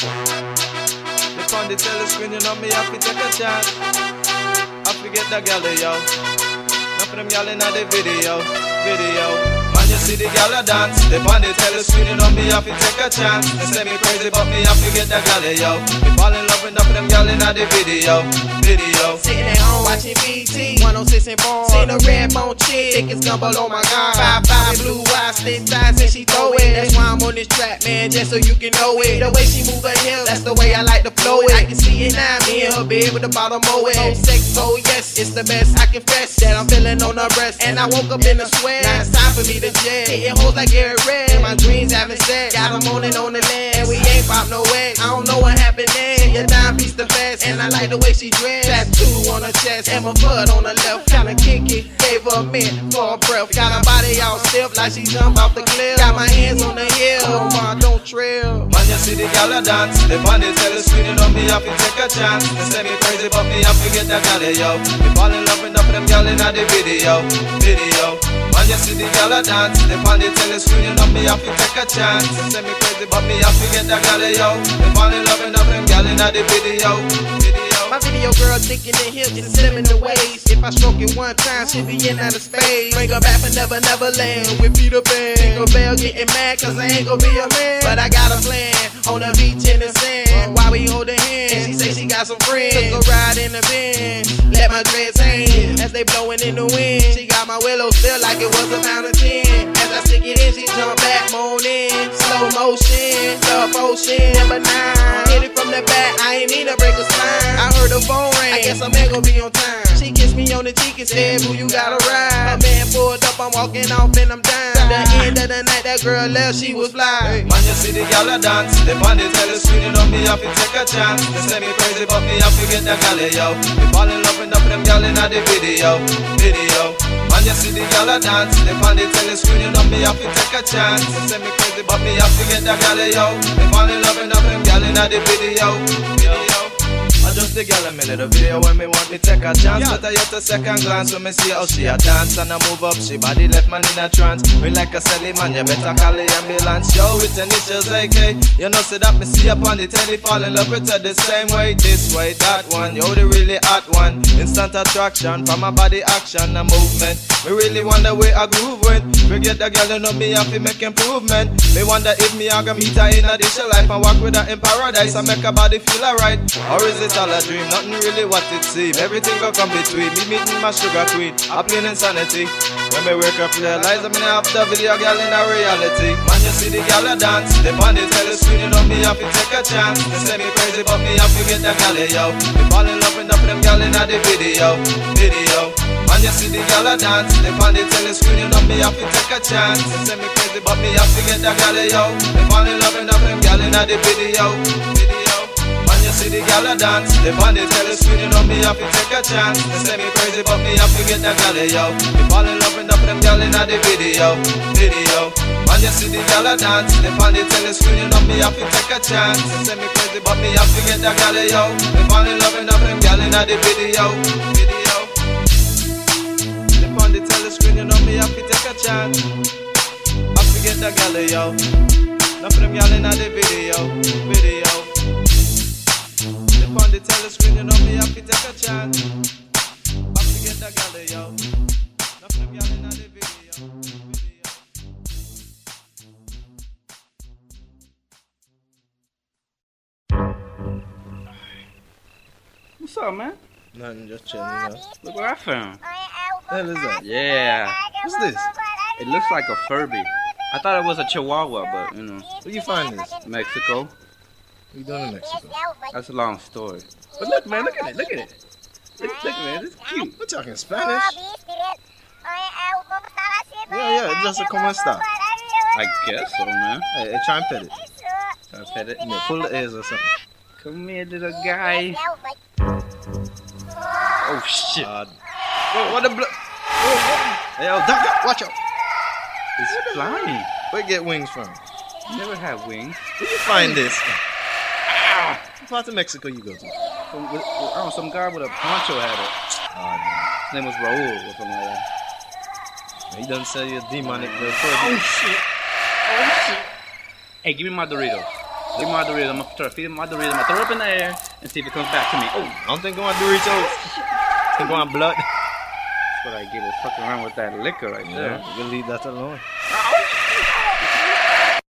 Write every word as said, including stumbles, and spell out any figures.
Look on the telescreen, you know me have to take a chance. I forget the gal, yo. Enough of them gal in the video, video. Man, you see the gal a dance. They on the telescreen, you know me have to take a chance. They say me crazy, but me have to get the gal, yo. Me fall in love with enough of them gal in the video, video. Sitting at home watching B T, one oh six and four. Seen a red bone chick, thick as gumbo, oh my god. Five five blue eyes, thick thighs, and she throw it. That's why I'm on this track, man, just so you can know it. The way she move her hips, that's the way I like to flow it. I can see it now, me and her bed with the bottom mow it. Oh sex, oh yes, it's the best. I confess that I'm feeling on her breast, and I woke up in a sweat. Now it's time for me to jet. Hitting hoes like Gary Red, and my dreams haven't set. Got them on and on the land, and we ain't pop no wax. I don't know what happened then. Your dime piece the fast, and I like the way she dressed. Tattoo on her chest, and my butt on her left. Kinda kinky, gave her a minute for a breath. Got her body all stiff like she jump off the cliff. Got my hands on the hill, oh my, don't trail. Man, you see the gal a dance. They on the telescreen, you know me have to take a chance. They say me crazy, but me have to get the gal, yo. Me fall in love with enough of them gal in the video, video. Man, you see the gal a dance. They on the telescreen, you know me have to take a chance. They say me crazy, but me have to get the gal, yo. Me fall in love with enough of them gal in the video, video. My video girl thinking the hips and slim in the waist. If I stroke it one time, she'll be in out of space. Bring her back for never, never land with Peter Pan. Tinker Bell getting mad cause I ain't gon' be a man. But I got a plan on the beach in the sand. While we holding hands, and she say she got some friends. Took a ride in the van, let my dreads hang as they blowing in the wind. She got my willow still like it was a pound of tin. As I stick it in, she jump back, moan in. Slow motion, slow motion, number nine. Hit it from the back, I ain't need to break a spine. I heard the phone ring, I guess I'm ain't gon' be on time. She kissed me on the cheek and said, boo, you gotta ride. My man pulled up, I'm walking off and I'm down. The end of the night, that girl left, she was fly. Man, you see the gal a dance. They on the telescreen, you know me have to take a chance. They say me crazy, but me have to get the gal, yo. Me fall in love with enough of them gal in the video, video. Man, you see the gal a dance. They on the telescreen, you know me have to take a chance. They say me crazy, but me have to get the gal, yo. Me fall in love with enough of them gal in the video, video. I just the girl a minute the video when me want me take a chance. But I get a second glance when me see how she a dance and I move up. She body left man in a trance. Me like a silly man, you better call the ambulance. Yo, with initials A K. You know say that me see up on the telly, fall in love with her the same way, this way, that one. Yo, the really hot one. Instant attraction from my body action and movement. Me really wonder where I groove with. Forget the girl, you know me have to make improvement. Me wonder if me I gonna meet her in a dish life and walk with her in paradise and make her body feel alright. Or is it all a dream? Nothing really what it seems. Everything go come between me meeting my sugar queen. I plain insanity. When me wake up realize I'm gonna have the video girl in a reality. Man, you see the girl a dance. They on the telescreen, you know me have to take a chance. They say me crazy, but me have to get the girl, yo. Me fall in love with enough of them girl in the video, video. Man, you see the girl a dance. They on the telescreen, you know me have to take a chance. They say me crazy, but me have to get the girl, yo. Me fall in love with enough of them girl in the video, video. Man, you see the girl a dance. They on the telescreen, you know me have to take a chance. They say me crazy, but me have to get the girl, yo. Me fall in love with enough of them girl in the video, video. Man, you see the girl a dance. They on the telescreen, you know me have to take a chance. They say me crazy, but me have to get the girl, yo. Me fall in love with enough of them girl in the video, video. They on the telescreen, you know me have to take a chance. Have to get the girl, yo. Enough of them girl in the video, video. On the telescreen, you know me have to take a chance. Have to get that girl, yo. Not them girl in the video, video. What's up, man? Nothing, just chilling, you know. Look what I found. What the hell is that? Yeah. What's this? It looks like a Furby. I thought it was a Chihuahua, but, you know. Where you find this? Mexico. What you doing in Mexico? That's a long story. But look, man, look at it, look at it. Look, look man, it's cute. We're talking Spanish. Yeah, yeah, just a como esta. I guess so, man. Hey, hey, try and pet it. Try to pet it. Yeah, pull the ears or something. Come here, little guy. Oh, shit. Uh, whoa, what the blo- Hey, yo, duck, duck, watch out. It's flying. Where you get wings from? Never had wings. Where'd you find this? What part of Mexico you go to? Some, with, I don't know, some guy with a poncho had it. Oh, His name was Raul or something like that. no. He doesn't sell you a demonic little Oh, fur. shit. Oh, shit. Hey, give me my Doritos. Feed my Doritos. I'm gonna feed my Doritos. I'm gonna throw it up in the air and see if it comes back to me. Oh, I don't think I want Doritos. I think I want blood. that's what I get. We'll fuck around with that liquor right there. Yeah, you can leave that alone.